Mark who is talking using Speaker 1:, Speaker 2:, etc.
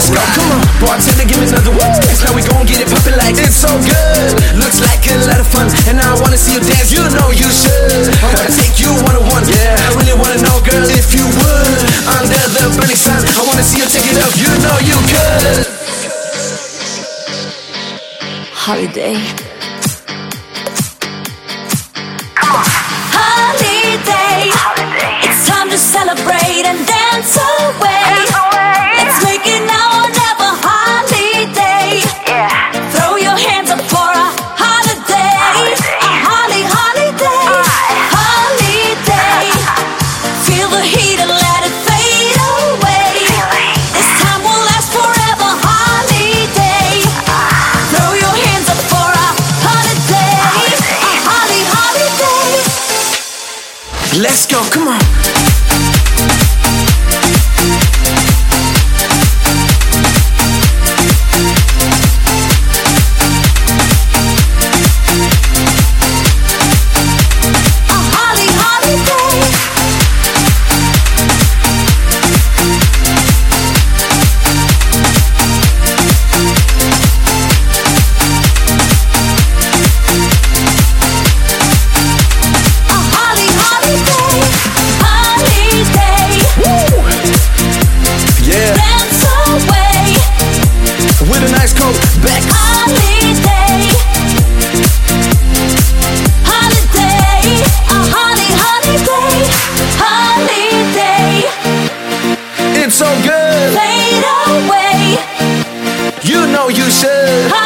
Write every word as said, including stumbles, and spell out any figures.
Speaker 1: Let's go, come on. Bartender, give me another one. Cause now we gon' get it poppin' like it's so good. Looks like a lot of fun, and I wanna see you dance. You know you should. I wanna take you one on one. Yeah, I really wanna know, girl, if you would. Under the burning sun, I wanna see you take it up. You know you could.
Speaker 2: Holiday. Holiday. It's time to celebrate and dance away. Let's make it now or never. Holiday. Throw your hands up for a holiday. A holly holiday. Holiday. Feel the heat and let it fade away. This time will last forever. Holiday. Throw your hands up for a holiday. A holly holiday.
Speaker 1: Let's go, come on.
Speaker 2: A holly holiday. A holly holiday. Holiday.
Speaker 1: Yeah,
Speaker 2: Dance away.
Speaker 1: with a nice coat, back.
Speaker 2: Holiday. Holiday. A holly holiday. Holiday.
Speaker 1: It's so good.
Speaker 2: Fade away.
Speaker 1: You know you should.